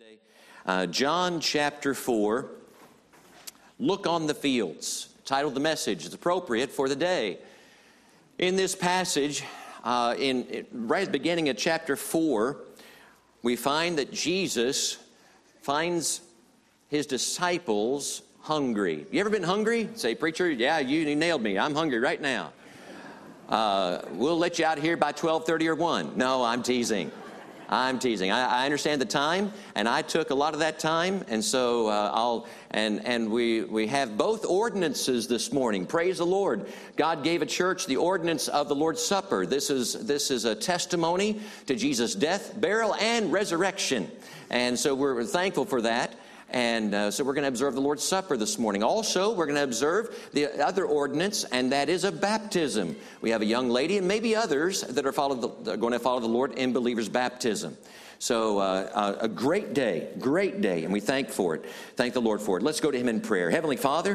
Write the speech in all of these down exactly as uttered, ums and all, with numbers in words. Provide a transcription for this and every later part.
today. Uh, John chapter four, Look on the Fields, titled the message. It's appropriate for the day. In this passage, uh, in, in right at the beginning of chapter four, we find that Jesus finds his disciples hungry. You ever been hungry? Say, preacher, yeah, you nailed me. I'm hungry right now. Uh, we'll let you out here by twelve thirty or one. No, I'm teasing. I'm teasing. I, I understand the time, and I took a lot of that time, and so uh, I'll and and we we have both ordinances this morning. Praise the Lord! God gave a church the ordinance of the Lord's Supper. This is this is a testimony to Jesus' death, burial, and resurrection, and so we're thankful for that. And uh, so we're going to observe the Lord's Supper this morning. Also, we're going to observe the other ordinance, and that is a baptism. We have a young lady, and maybe others that are, follow the, are going to follow the Lord in believers' baptism. So uh, a great day, great day, and we thank for it. Thank the Lord for it. Let's go to Him in prayer. Heavenly Father,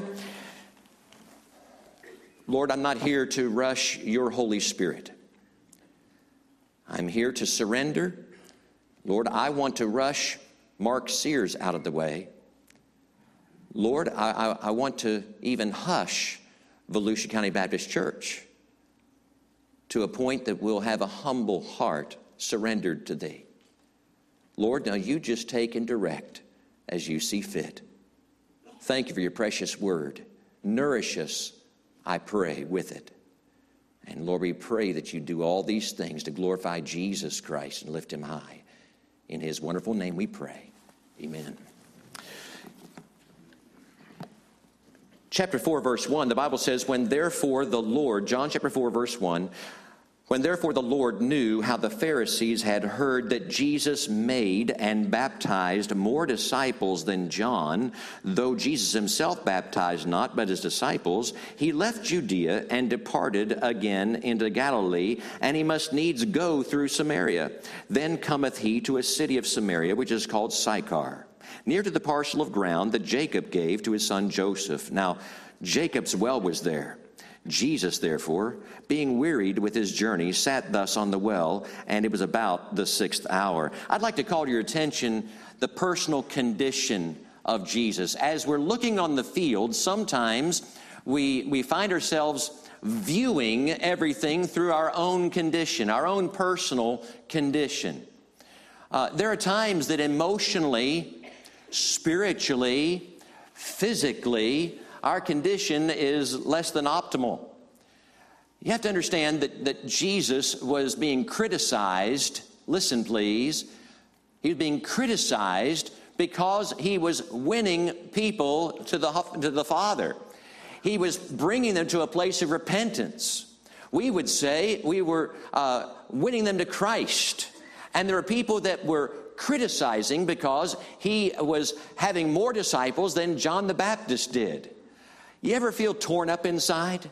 Lord, I'm not here to rush your Holy Spirit. I'm here to surrender. Lord, I want to rush Mark Sears out of the way. Lord, I, I, I want to even hush Volusia County Baptist Church to a point that we'll have a humble heart surrendered to Thee. Lord, now you just take and direct as you see fit. Thank you for your precious word. Nourish us, I pray, with it. And Lord, we pray that you do all these things to glorify Jesus Christ and lift Him high. In His wonderful name we pray. Amen. Chapter four, verse one, the Bible says, When therefore the Lord, John chapter four, verse one, When therefore the Lord knew how the Pharisees had heard that Jesus made and baptized more disciples than John, though Jesus himself baptized not, but his disciples, he left Judea and departed again into Galilee, and he must needs go through Samaria. Then cometh he to a city of Samaria, which is called Sychar, near to the parcel of ground that Jacob gave to his son Joseph. Now Jacob's well was there. Jesus, therefore, being wearied with his journey, sat thus on the well, and it was about the sixth hour. I'd like to call to your attention the personal condition of Jesus. As we're looking on the field, sometimes we, we find ourselves viewing everything through our own condition, our own personal condition. Uh, there are times that emotionally, spiritually, physically, our condition is less than optimal. You have to understand that, that Jesus was being criticized. Listen, please. He was being criticized because he was winning people to the, to the Father. He was bringing them to a place of repentance. We would say we were uh, winning them to Christ. And there are people that were criticizing because he was having more disciples than John the Baptist did. You ever feel torn up inside?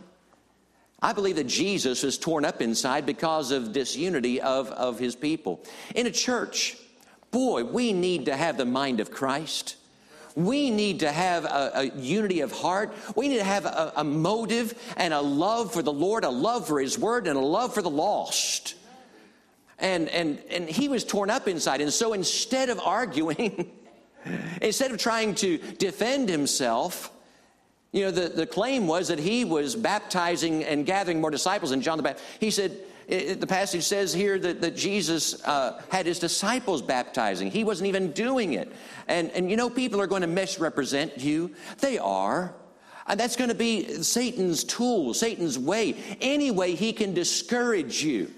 I believe that Jesus is torn up inside because of disunity of, of his people. In a church, boy, we need to have the mind of Christ. We need to have a, a unity of heart. We need to have a, a motive and a love for the Lord, a love for His Word, and a love for the lost. And, and, and he was torn up inside. And so instead of arguing, instead of trying to defend himself, you know, the, the claim was that he was baptizing and gathering more disciples than John the Baptist. He said, it, the passage says here that, that Jesus uh, had his disciples baptizing. He wasn't even doing it. And, and you know, people are going to misrepresent you. They are. And that's going to be Satan's tool, Satan's way. Any way he can discourage you.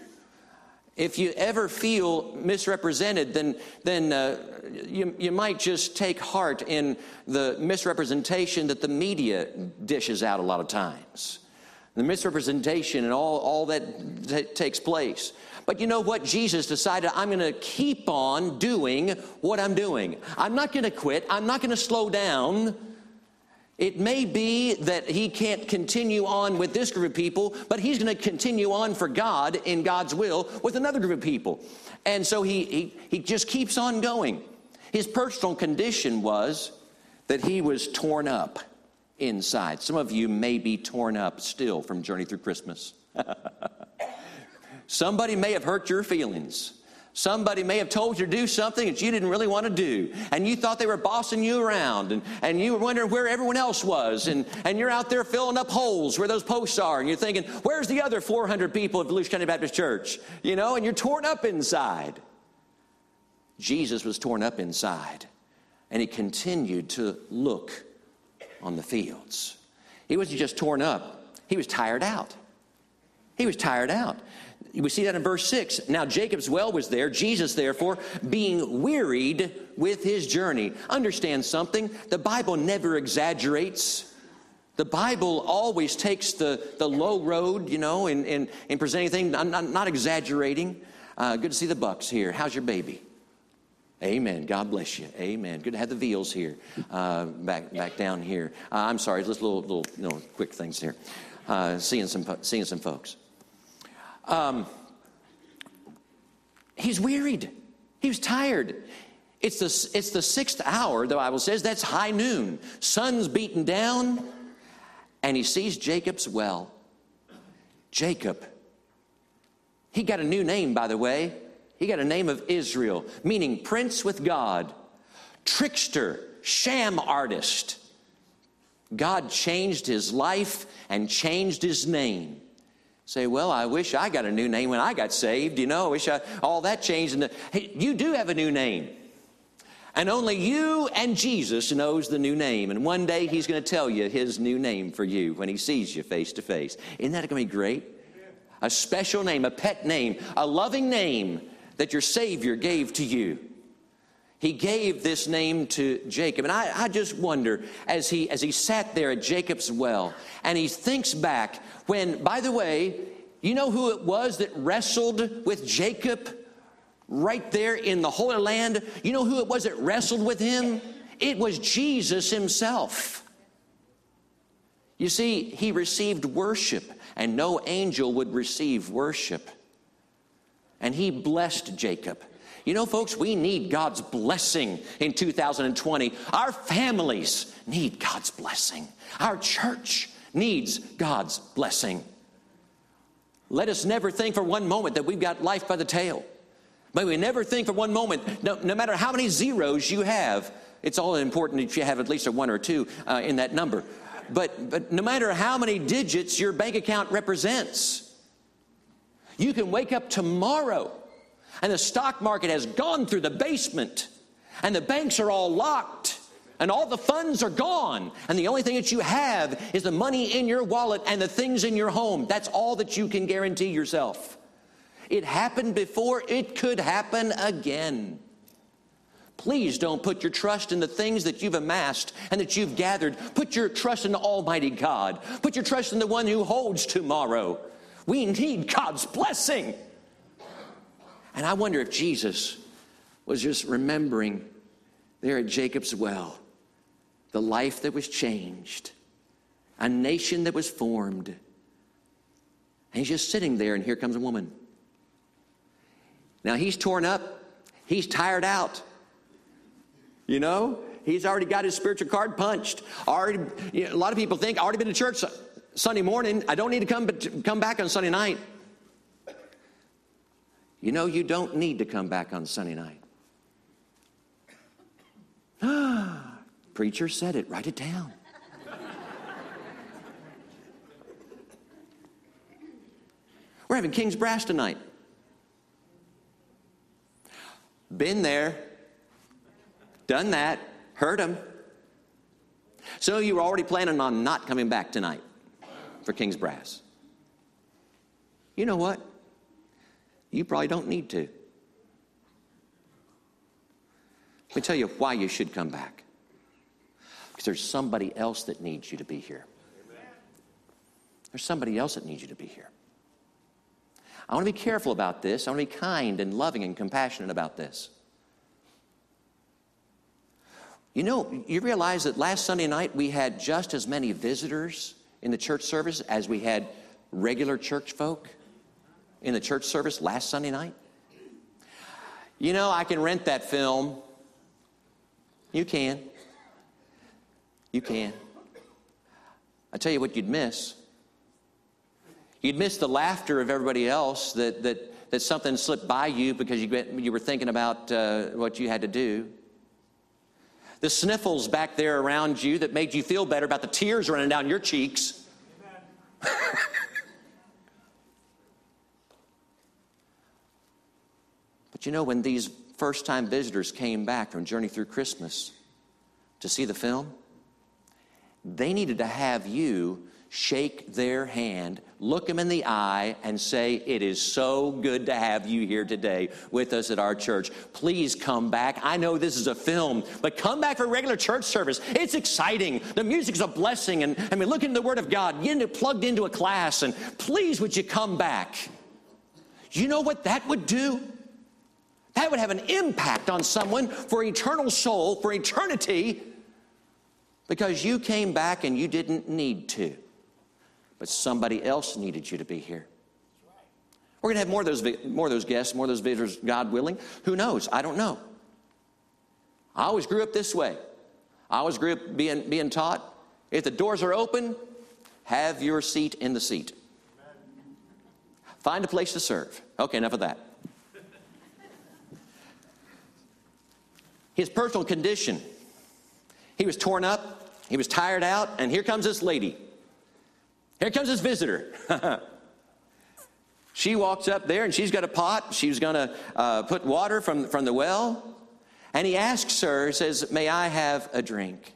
If you ever feel misrepresented, then then uh, you, you might just take heart in the misrepresentation that the media dishes out a lot of times. The misrepresentation and all, all that t- takes place. But you know what? Jesus decided, I'm going to keep on doing what I'm doing. I'm not going to quit. I'm not going to slow down. It may be that he can't continue on with this group of people, but he's going to continue on for God in God's will with another group of people. And so he, he, he just keeps on going. His personal condition was that he was torn up inside. Some of you may be torn up still from Journey Through Christmas. Somebody may have hurt your feelings. Somebody may have told you to do something that you didn't really want to do. And you thought they were bossing you around. And, and you were wondering where everyone else was. And, and you're out there filling up holes where those posts are. And you're thinking, where's the other four hundred people at Volusia County Baptist Church? You know, and you're torn up inside. Jesus was torn up inside. And he continued to look on the fields. He wasn't just torn up. He was tired out. He was tired out. We see that in verse six. Now Jacob's well was there. Jesus, therefore, being wearied with his journey. Understand something. The Bible never exaggerates. The Bible always takes the, the low road, you know, in, in, in presenting things. I'm not, not exaggerating. Uh, good to see the Bucks here. How's your baby? Amen. God bless you. Amen. Good to have the Veals here, uh, back back down here. Uh, I'm sorry, just little little you know quick things here. Uh, seeing some seeing some folks. Um, he's wearied. He was tired. It's the it's the sixth hour. The Bible says that's high noon. Sun's beaten down, and he sees Jacob's well. Jacob. He got a new name, by the way. He got a name of Israel, meaning prince with God, trickster, sham artist. God changed his life and changed his name. Say, well, I wish I got a new name when I got saved. You know, I wish I, all that changed. And hey, you do have a new name. And only you and Jesus knows the new name. And one day he's going to tell you his new name for you when he sees you face to face. Isn't that going to be great? A special name, a pet name, a loving name that your Savior gave to you. He gave this name to Jacob. And I, I just wonder, as he, as he sat there at Jacob's well, and he thinks back when, by the way, you know who it was that wrestled with Jacob right there in the Holy Land? You know who it was that wrestled with him? It was Jesus himself. You see, he received worship, and no angel would receive worship. And he blessed Jacob. You know, folks, we need God's blessing in two thousand twenty. Our families need God's blessing. Our church needs God's blessing. Let us never think for one moment that we've got life by the tail. May we never think for one moment, no, no matter how many zeros you have, it's all important that you have at least a one or two uh, in that number. But, but no matter how many digits your bank account represents, you can wake up tomorrow and the stock market has gone through the basement and the banks are all locked and all the funds are gone. And the only thing that you have is the money in your wallet and the things in your home. That's all that you can guarantee yourself. It happened before. It could happen again. Please don't put your trust in the things that you've amassed and that you've gathered. Put your trust in Almighty God. Put your trust in the one who holds tomorrow. We need God's blessing. And I wonder if Jesus was just remembering there at Jacob's well, the life that was changed, a nation that was formed. And he's just sitting there, and here comes a woman. Now, he's torn up. He's tired out. You know, he's already got his spiritual card punched. Already, you know, a lot of people think, already been to church Sunday morning. I don't need to come, but come back on Sunday night. You know, you don't need to come back on Sunday night. Preacher said it. Write it down. We're having King's Brass tonight. Been there. Done that. Heard them. So you were already planning on not coming back tonight for King's Brass. You know what? You probably don't need to. Let me tell you why you should come back. Because there's somebody else that needs you to be here. There's somebody else that needs you to be here. I want to be careful about this. I want to be kind and loving and compassionate about this. You know, you realize that last Sunday night we had just as many visitors in the church service as we had regular church folk in the church service last Sunday night? You know, I can rent that film. You can. You can. I tell you what you'd miss. You'd miss the laughter of everybody else that, that, that something slipped by you because you, you were thinking about uh, what you had to do. The sniffles back there around you that made you feel better about the tears running down your cheeks. But you know, when these first-time visitors came back from Journey Through Christmas to see the film, they needed to have you shake their hand, look them in the eye, and say, it is so good to have you here today with us at our church. Please come back. I know this is a film, but come back for a regular church service. It's exciting. The music's a blessing. And I mean, look into the Word of God. Get plugged into a class, and please, would you come back? You know what that would do? That would have an impact on someone for eternal soul, for eternity, because you came back and you didn't need to. But somebody else needed you to be here. We're going to have more of those, more of those guests, more of those visitors, God willing. Who knows? I don't know. I always grew up this way. I always grew up being, being taught, if the doors are open, have your seat in the seat. Find a place to serve. Okay, enough of that. His personal condition. He was torn up. He was tired out. And here comes this lady. Here comes this visitor. She walks up there and she's got a pot. She's going to uh, put water from, from the well. And he asks her, says, may I have a drink?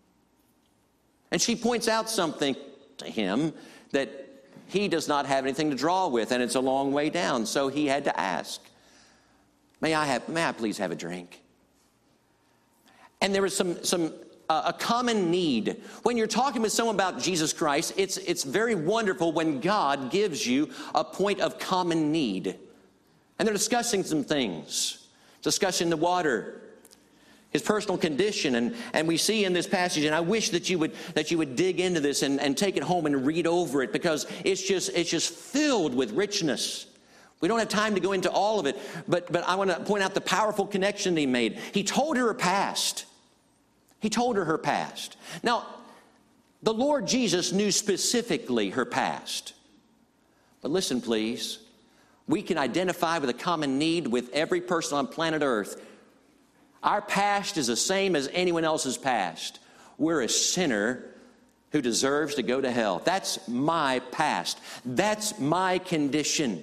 And she points out something to him that he does not have anything to draw with, and it's a long way down. So he had to ask, may I have, may I please have a drink? And there was some, some uh, a common need. When you're talking with someone about Jesus Christ, it's, it's very wonderful when God gives you a point of common need. And they're discussing some things, discussing the water, his personal condition, and, and we see in this passage, and I wish that you would that you would dig into this and, and take it home and read over it, because it's just it's just filled with richness. We don't have time to go into all of it, but but I want to point out the powerful connection he made. He told her her past. He told her her past. Now, the Lord Jesus knew specifically her past. But listen, please. We can identify with a common need with every person on planet Earth. Our past is the same as anyone else's past. We're a sinner who deserves to go to hell. That's my past. That's my condition.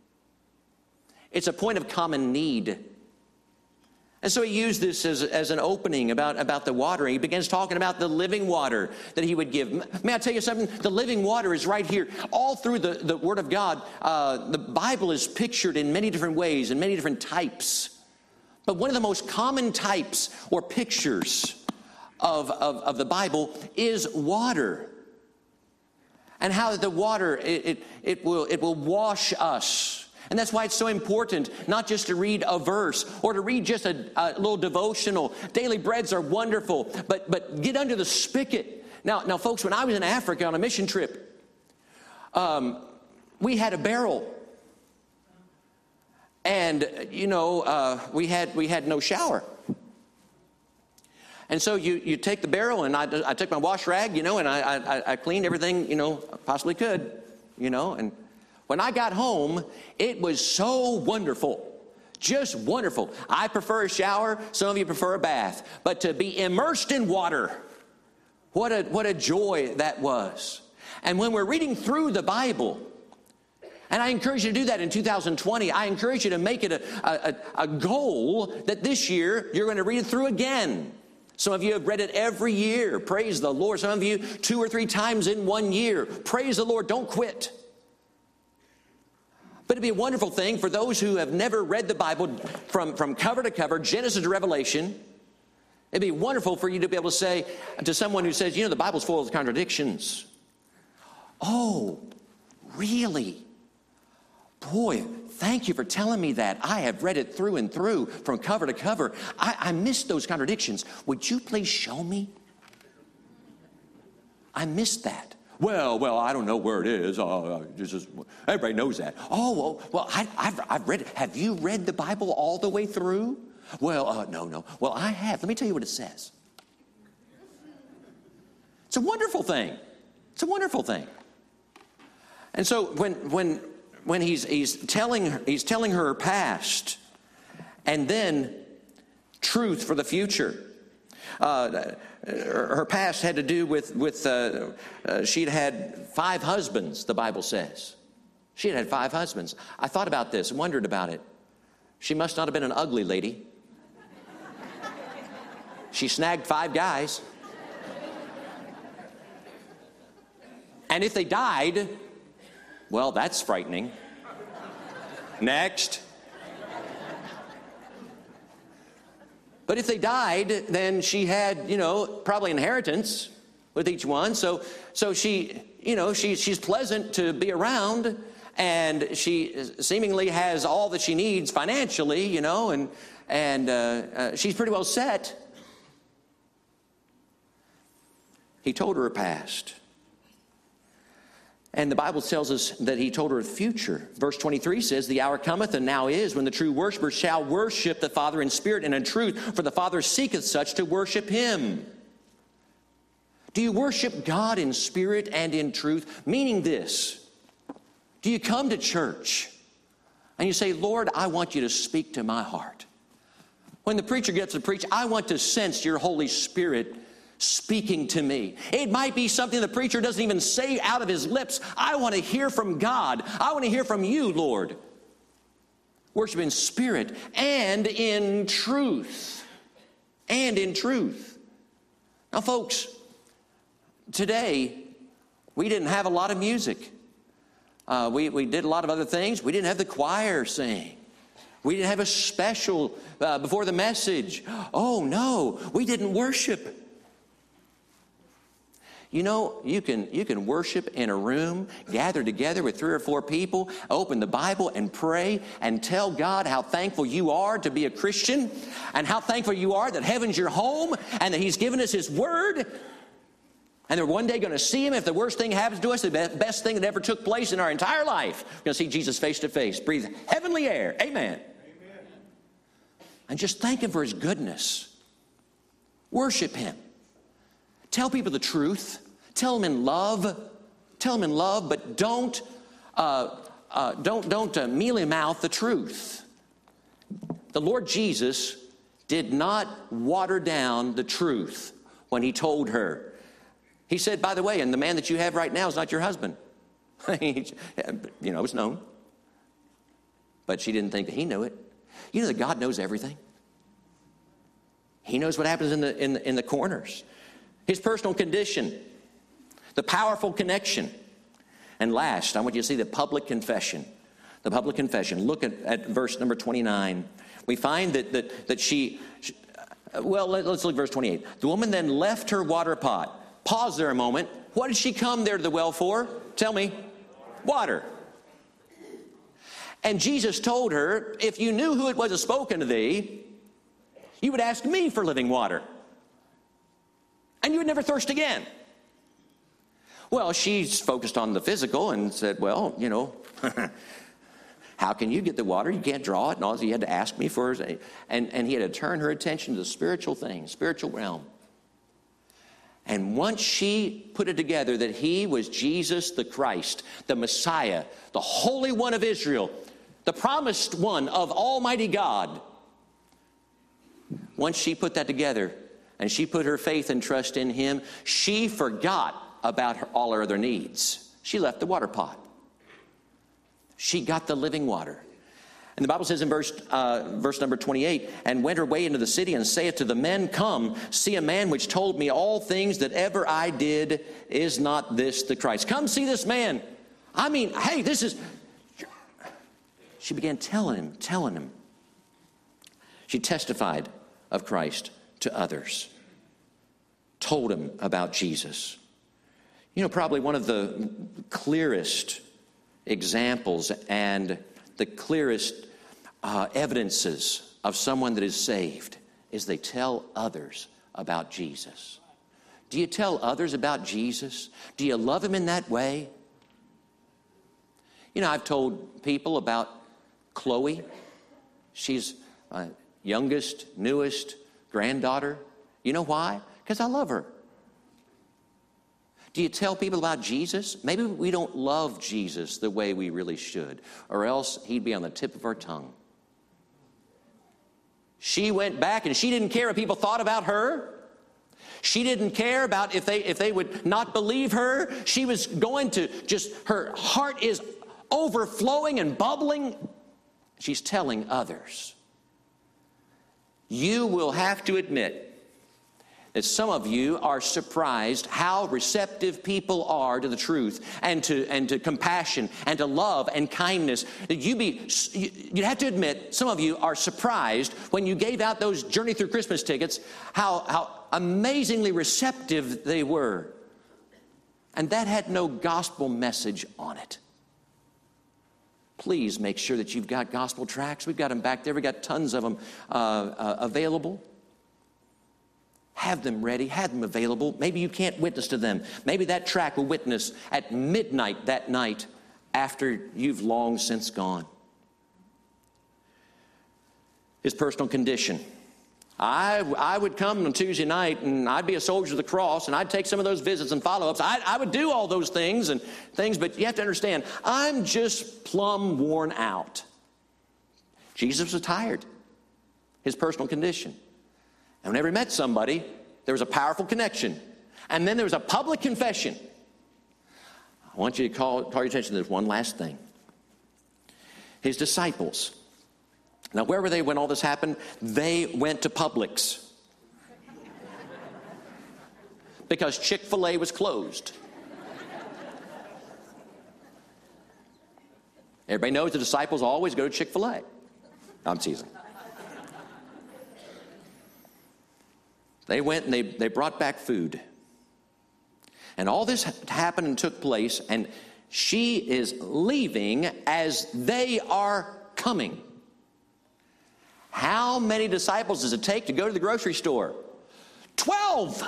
It's a point of common need. And so he used this as, as an opening about, about the water. He begins talking about the living water that he would give. May I tell you something? The living water is right here. All through the, the Word of God, uh, the Bible is pictured in many different ways, in many different types. But one of the most common types or pictures of, of, of the Bible is water. And how the water, it, it, it, will, it will wash us. And that's why it's so important not just to read a verse or to read just a, a little devotional. Daily breads are wonderful, but, but get under the spigot. Now, now, folks, when I was in Africa on a mission trip, um, we had a barrel. And, you know, uh, we had we had no shower. And so you, you take the barrel, and I, I took my wash rag, you know, and I, I, I cleaned everything, you know, possibly could, you know. And when I got home, it was so wonderful, just wonderful. I prefer a shower. Some of you prefer a bath. But to be immersed in water, what a, what a joy that was. And when we're reading through the Bible, and I encourage you to do that in two thousand twenty. I encourage you to make it a, a, a goal that this year you're going to read it through again. Some of you have read it every year. Praise the Lord. Some of you two or three times in one year. Praise the Lord. Don't quit. But it'd be a wonderful thing for those who have never read the Bible from, from cover to cover, Genesis to Revelation. It'd be wonderful for you to be able to say to someone who says, you know, the Bible's full of contradictions. Oh, really? Boy, thank you for telling me that. I have read it through and through from cover to cover. I, I missed those contradictions. Would you please show me? I missed that. Well, well, I don't know where it is. Uh, just, everybody knows that. Oh, well, well I, I've, I've read it. Have you read the Bible all the way through? Well, uh, no, no. Well, I have. Let me tell you what it says. It's a wonderful thing. It's a wonderful thing. And so when when when he's, he's, telling, he's telling her her past, and then truth for the future. Uh, her, her past had to do with, with uh, uh, she'd had five husbands, the Bible says. She had had five husbands. I thought about this and wondered about it. She must not have been an ugly lady. She snagged five guys. And if they died, well, that's frightening. Next. But if they died, then she had, you know, probably inheritance with each one. So, so she, you know, she, she's pleasant to be around, and she seemingly has all that she needs financially, you know, and and uh, uh, she's pretty well set. He told her her past. And the Bible tells us that he told her her future. Verse twenty-three says, the hour cometh, and now is, when the true worshipers shall worship the Father in spirit and in truth, for the Father seeketh such to worship him. Do you worship God in spirit and in truth? Meaning this, do you come to church and you say, Lord, I want you to speak to my heart. When the preacher gets to preach, I want to sense your Holy Spirit speaking to me. It might be something the preacher doesn't even say out of his lips. I want to hear from God. I want to hear from you, Lord. Worship in spirit and in truth. And in truth. Now, folks, today we didn't have a lot of music. Uh, we, we did a lot of other things. We didn't have the choir sing. We didn't have a special uh, before the message. Oh, no, we didn't worship. You know, you can you can worship in a room, gather together with three or four people, open the Bible and pray and tell God how thankful you are to be a Christian and how thankful you are that heaven's your home and that he's given us his word. And they're one day going to see him. If the worst thing happens to us, the best thing that ever took place in our entire life, we're going to see Jesus face to face, breathe heavenly air. Amen. Amen. And just thank him for his goodness. Worship him. Tell people the truth. Tell them in love. Tell them in love, but don't uh, uh, don't don't uh, mealy mouth the truth. The Lord Jesus did not water down the truth when he told her. He said, by the way, and the man that you have right now is not your husband. You know, it's known. But she didn't think that he knew it. You know that God knows everything. He knows what happens in the in the, in the corners. His personal condition, the powerful connection. And last, I want you to see the public confession. The public confession. Look at, at verse number twenty-nine. We find that that, that she, she well, let, let's look at verse twenty-eight. The woman then left her water pot. Pause there a moment. What did she come there to the well for? Tell me. Water. And Jesus told her, if you knew who it was that spoken to thee, you would ask me for living water, and you would never thirst again. Well, she's focused on the physical and said, well, you know, how can you get the water? You can't draw it. And all he had to ask me for is, and, and he had to turn her attention to the spiritual things, spiritual realm. And once she put it together that he was Jesus the Christ, the Messiah, the Holy One of Israel, the promised one of Almighty God, once she put that together, and she put her faith and trust in him, she forgot about her, all her other needs. She left the water pot. She got the living water. And the Bible says in verse, uh, verse number twenty-eight, and went her way into the city and saith to the men, come, see a man which told me all things that ever I did. Is not this the Christ? Come see this man. I mean, hey, this is... She began telling him, telling him. She testified of Christ to others, told him about Jesus. You know, probably one of the clearest examples and the clearest uh, evidences of someone that is saved is they tell others about Jesus. Do you tell others about Jesus? Do you love him in that way? You know, I've told people about Chloe. She's my youngest, newest granddaughter. You know why? Because I love her. Do you tell people about Jesus? Maybe we don't love Jesus the way we really should, or else he'd be on the tip of our tongue. She went back and she didn't care what people thought about her. She didn't care about if they if they would not believe her. She was going to just, her heart is overflowing and bubbling. She's telling others. You will have to admit that some of you are surprised how receptive people are to the truth and to and to compassion and to love and kindness. That you be you have to admit some of you are surprised when you gave out those Journey Through Christmas tickets how how amazingly receptive they were. And that had no gospel message on it. Please make sure that you've got gospel tracts. We've got them back there. We've got tons of them uh, uh, available. Have them ready. Have them available. Maybe you can't witness to them. Maybe that tract will witness at midnight that night after you've long since gone. His personal condition. I, I would come on Tuesday night and I'd be a soldier of the cross and I'd take some of those visits and follow-ups. I, I would do all those things and things, but you have to understand, I'm just plumb worn out. Jesus was tired. His personal condition. And whenever he met somebody, there was a powerful connection. And then there was a public confession. I want you to call, call your attention to this one last thing. His disciples. Now, where were they when all this happened? They went to Publix. Because Chick-fil-A was closed. Everybody knows the disciples always go to Chick-fil-A. I'm teasing. They went and they, they brought back food. And all this happened and took place, and she is leaving as they are coming. How many disciples does it take to go to the grocery store? Twelve!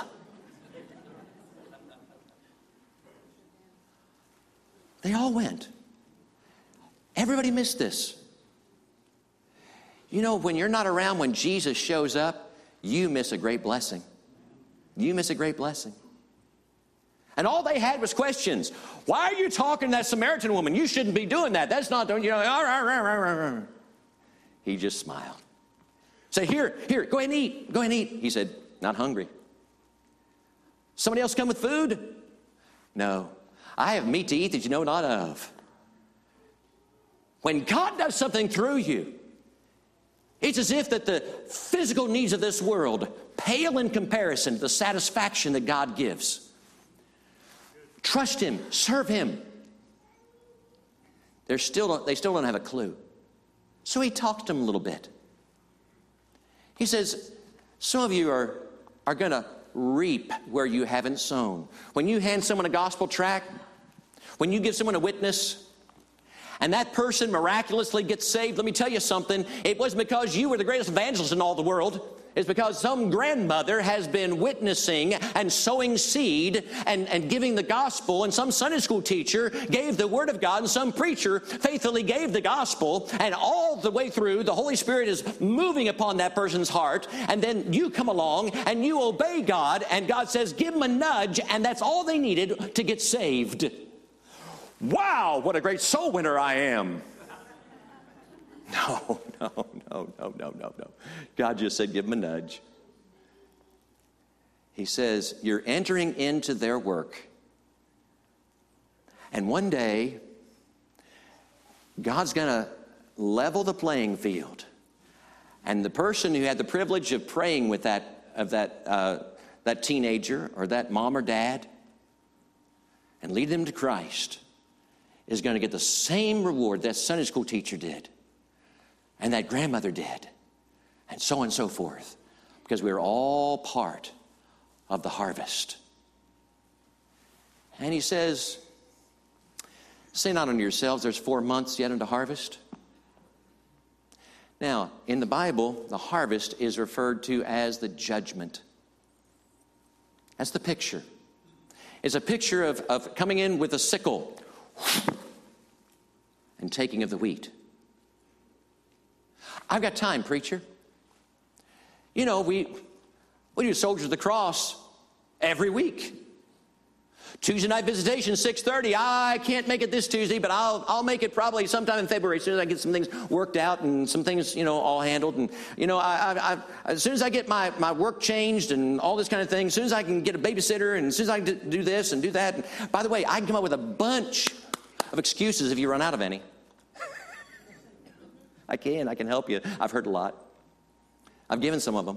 They all went. Everybody missed this. You know, when you're not around when Jesus shows up, you miss a great blessing. You miss a great blessing. And all they had was questions. Why are you talking to that Samaritan woman? You shouldn't be doing that. That's not, you know. He just smiled. Say, here, here, go ahead and eat. Go ahead and eat. He said, not hungry. Somebody else come with food? No. I have meat to eat that you know not of. When God does something through you, it's as if that the physical needs of this world pale in comparison to the satisfaction that God gives. Trust him. Serve him. They're still, they still don't have a clue. So he talked to them a little bit. He says, some of you are, are going to reap where you haven't sown. When you hand someone a gospel tract, when you give someone a witness, and that person miraculously gets saved, let me tell you something. It wasn't because you were the greatest evangelist in all the world. It's because some grandmother has been witnessing and sowing seed and, and giving the gospel, and some Sunday school teacher gave the word of God, and some preacher faithfully gave the gospel, and all the way through, the Holy Spirit is moving upon that person's heart, and then you come along and you obey God, and God says, give them a nudge, and that's all they needed to get saved. Wow, what a great soul winner I am. No, no, no, no, no, no, no. God just said, give them a nudge. He says, you're entering into their work. And one day, God's going to level the playing field. And the person who had the privilege of praying with that, of that, uh, that teenager or that mom or dad and lead them to Christ is going to get the same reward that Sunday school teacher did. And that grandmother did, and so on and so forth, because we're all part of the harvest. And he says, say not unto yourselves, there's four months yet unto harvest. Now, in the Bible, the harvest is referred to as the judgment. That's the picture. It's a picture of, of coming in with a sickle and taking of the wheat. I've got time, preacher. You know, we, we do Soldiers of the Cross every week. Tuesday night visitation, six thirty. I can't make it this Tuesday, but I'll I'll make it probably sometime in February as soon as I get some things worked out and some things, you know, all handled. And, you know, I, I, I, as soon as I get my, my work changed and all this kind of thing, as soon as I can get a babysitter and as soon as I can do this and do that. And by the way, I can come up with a bunch of excuses if you run out of any. I can. I can help you. I've heard a lot. I've given some of them.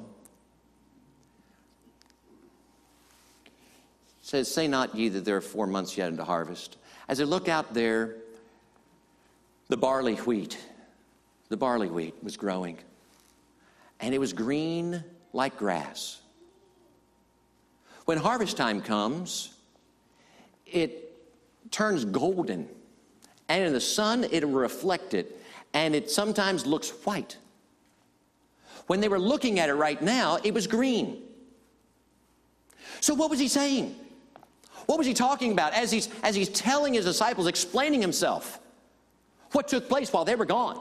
It says, say not ye that there are four months yet unto harvest. As I look out there, the barley wheat, the barley wheat was growing. And it was green like grass. When harvest time comes, it turns golden. And in the sun, it'll reflect it. And it sometimes looks white. When they were looking at it right now, it was green. So what was he saying? What was he talking about as he's, as he's telling his disciples, explaining himself? What took place while they were gone?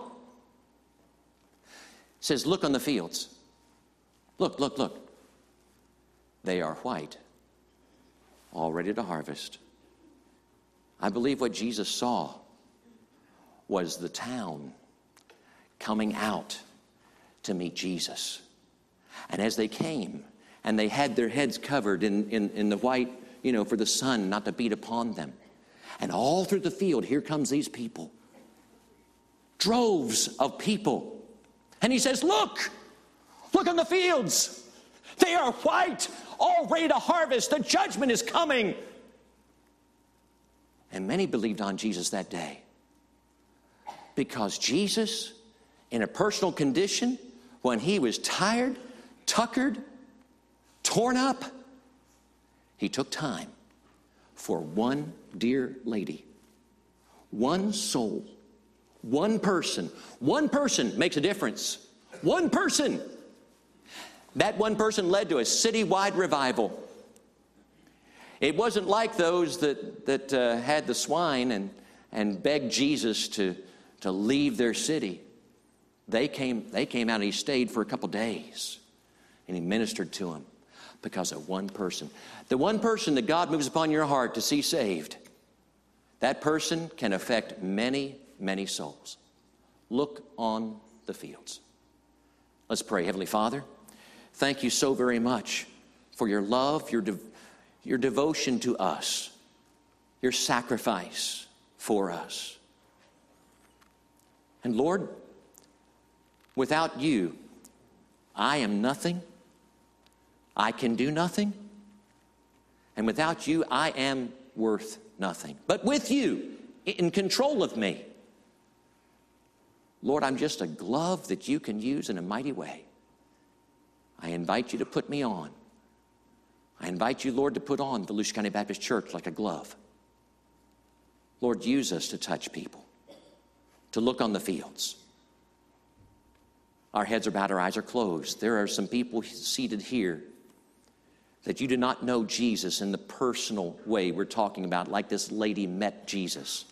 He says, look on the fields. Look, look, look. They are white, all ready to harvest. I believe what Jesus saw was the town coming out to meet Jesus. And as they came, and they had their heads covered in, in, in the white, you know, for the sun not to beat upon them. And all through the field, here comes these people. Droves of people. And he says, look, look on the fields. They are white, all ready to harvest. The judgment is coming. And many believed on Jesus that day. Because Jesus, in a personal condition, when he was tired, tuckered, torn up, he took time for one dear lady, one soul, one person. One person makes a difference. One person. That one person led to a citywide revival. It wasn't like those that, that uh, had the swine and, and begged Jesus to, to leave their city. They came, they came out and he stayed for a couple days. And he ministered to them because of one person. The one person that God moves upon your heart to see saved, that person can affect many, many souls. Look on the fields. Let's pray. Heavenly Father, thank you so very much for your love, your, de- your devotion to us, your sacrifice for us. And Lord, without you, I am nothing. I can do nothing. And without you, I am worth nothing. But with you, in control of me, Lord, I'm just a glove that you can use in a mighty way. I invite you to put me on. I invite you, Lord, to put on the Volusia County Baptist Church like a glove. Lord, use us to touch people, to look on the fields. Our heads are bowed, our eyes are closed. There are some people seated here that you do not know Jesus in the personal way we're talking about, like this lady met Jesus.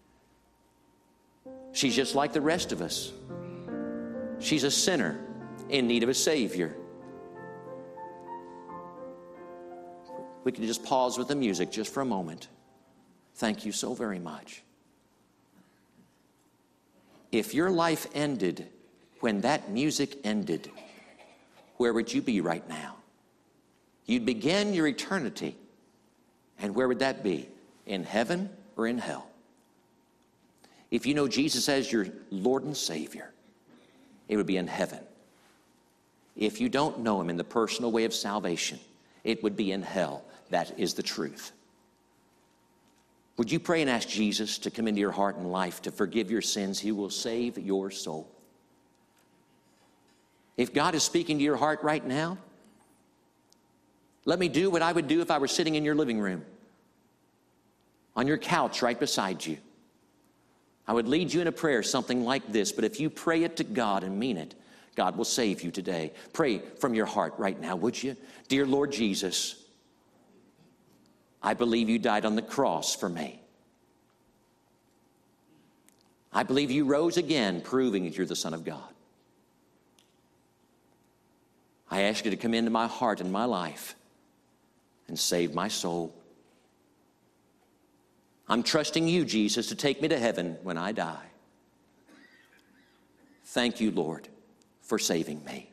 She's just like the rest of us. She's a sinner in need of a Savior. We can just pause with the music just for a moment. Thank you so very much. If your life ended when that music ended, where would you be right now? You'd begin your eternity. And where would that be? In heaven or in hell? If you know Jesus as your Lord and Savior, it would be in heaven. If you don't know him in the personal way of salvation, it would be in hell. That is the truth. Would you pray and ask Jesus to come into your heart and life to forgive your sins? He will save your soul. If God is speaking to your heart right now, let me do what I would do if I were sitting in your living room, on your couch right beside you. I would lead you in a prayer, something like this, but if you pray it to God and mean it, God will save you today. Pray from your heart right now, would you? Dear Lord Jesus, I believe you died on the cross for me. I believe you rose again, proving that you're the Son of God. I ask you to come into my heart and my life and save my soul. I'm trusting you, Jesus, to take me to heaven when I die. Thank you, Lord, for saving me.